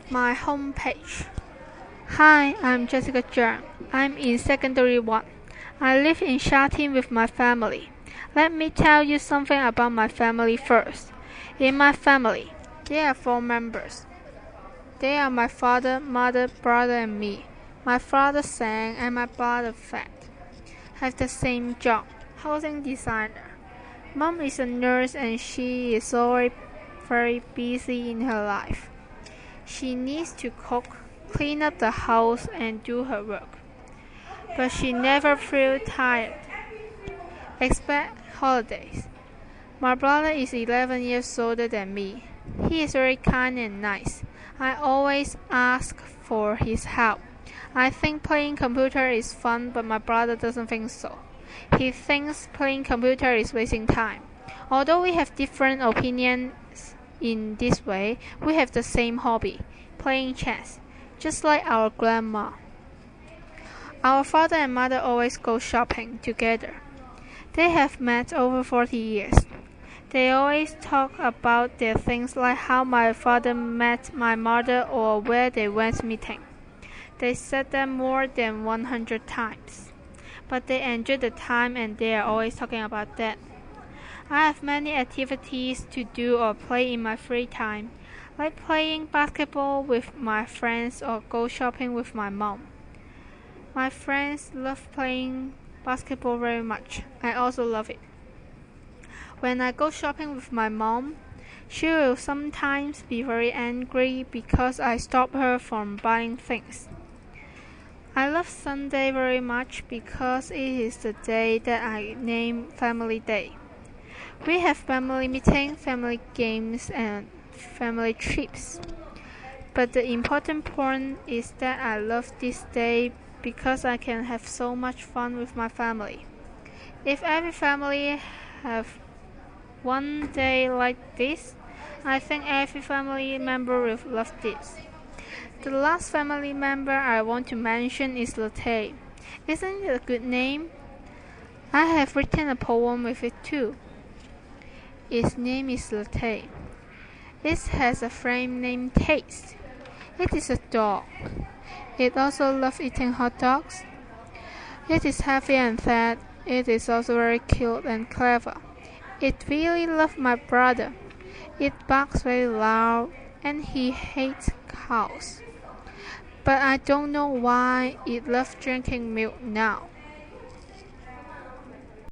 My homepage. Hi, I'm Jessica Zhang. I'm in Secondary 1. I live in Sha Tin with my family. Let me tell you something about my family first. In my family, there are 4 members. They are my father, mother, brother, and me. My father Sang and my brother Fat have the same job, housing designer. Mom is a nurse and she is always very busy in her life. She needs to cook, clean up the house, and do her work. But she never feels tired, except holidays. My brother is 11 years older than me. He is very kind and nice. I always ask for his help. I think playing computer is fun, but my brother doesn't think so. He thinks playing computer is wasting time. Although we have different opinions in this way, we have the same hobby, playing chess, just like our grandma. Our father and mother always go shopping together. They have met over 40 years. They always talk about their things like how my father met my mother or where they went meeting. They said that more than 100 times. But they enjoy the time and they are always talking about that. I have many activities to do or play in my free time, like playing basketball with my friends or go shopping with my mom. My friends love playing basketball very much. I also love it. When I go shopping with my mom, she will sometimes be very angry because I stop her from buying things. I love Sunday very much because it is the day that I name Family Day. We have family meetings, family games, and family trips. But the important point is that I love this day because I can have so much fun with my family. If every family have one day like this, I think every family member will love this. The last family member I want to mention is Latte. Isn't it a good name? I have written a poem with it too. Its name is Latte. It has a friend named Taste. It is a dog. It also loves eating hot dogs. It is happy and fat. It is also very cute and clever. It really loves my brother. It barks very loud and he hates cows. But I don't know why it loves drinking milk now.